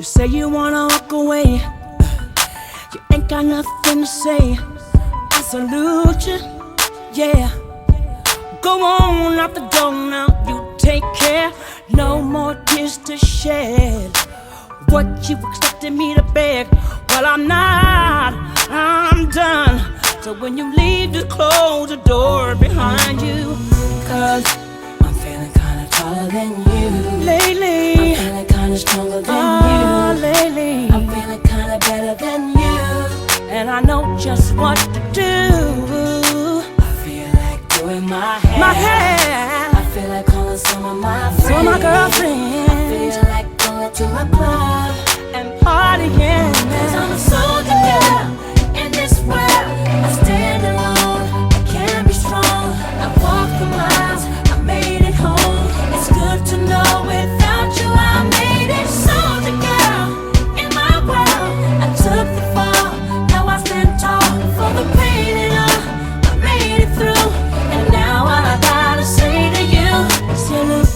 You say you wanna walk away, you ain't got nothing to say. I salute you, yeah. Go on out the door now, you take care. No more tears to shed. What you expected me to beg? Well, I'm not, I'm done. So when you leave, just close the door behind you. Cause I'm feeling kinda taller than you lately, I'm feeling kinda stronger than you lately, I'm feeling kinda better than you. and I know just what to do. I feel like doing my hair. My hair, I feel like calling some of my friends. for my I girlfriend, feel like going to a club and partying. Cause I'm a soldier girl in this world. I stand alone, I can be strong. I walked the miles, I made it home. It's good to know without you I made it. Soldier girl in my world. I took the fall, now I stand tall. For the pain and all, I made it through. And now all I gotta say to you, Salute.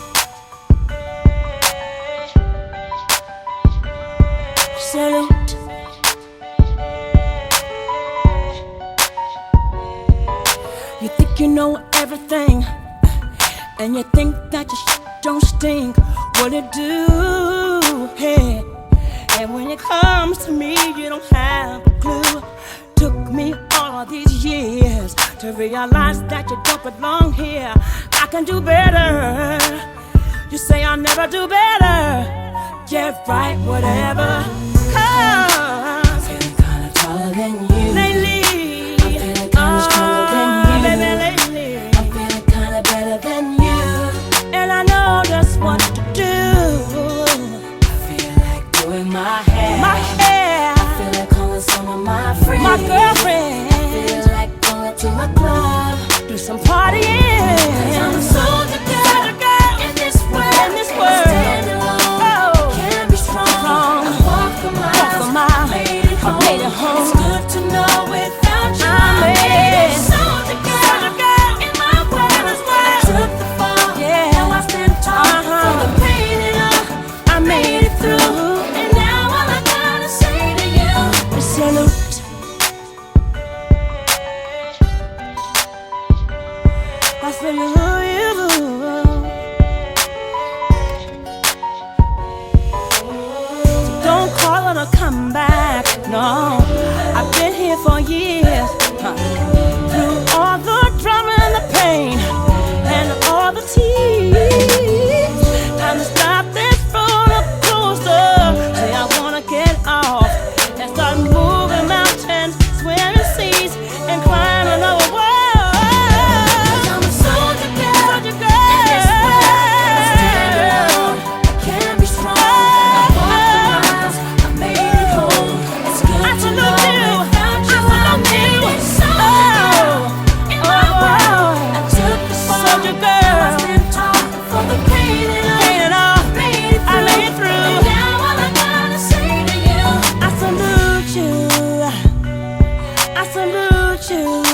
Salute. You think you know everything, and you think that your shit don't stink. What it do? Hey, and when it comes to me, you don't have a clue. Took me all of these years to realize that you don't belong here. I can do better. You say I'll never do better. Yeah, right, whatever. Cause feeling kinda taller than you. lately, I'm feeling kinda stronger than you. baby, lately, I'm feeling kinda better than you. and I know just what to do. I feel like doing my hair. My hair, I feel like calling some of my friends. my I girlfriend, feel like going to a club. do some partying. Cause I'm a soldier girl in this world. In this world. I stand alone, Oh, can be strong. I walk the miles, mile. made it home. Made it home. It's good to know without you I made it. Soldier girl in my world. I took the fall, Yeah. now I stand tall. For the pain and all, I made it through. and now all I gotta say to you. Salute. I salute you. So don't call it a comeback. No, I've been here for years. Through all the drama and the pain and all the tears. Time to stop this roller coaster. Say I wanna get off and start moving mountains, swimming seas, and climbing over walls. I'm a soldier girl. Soldier girl. In this world, I stand alone, I can be strong. I walked the miles, I made it home. It's good I to salute know you. without you I I salute made you. it. Soldier girl in my world. I took the fall, Soldier girl. now I stand tall. For the pain and all, Pain and all, I made it I through. made it through. And now all I gotta say to you, I salute you. I salute you.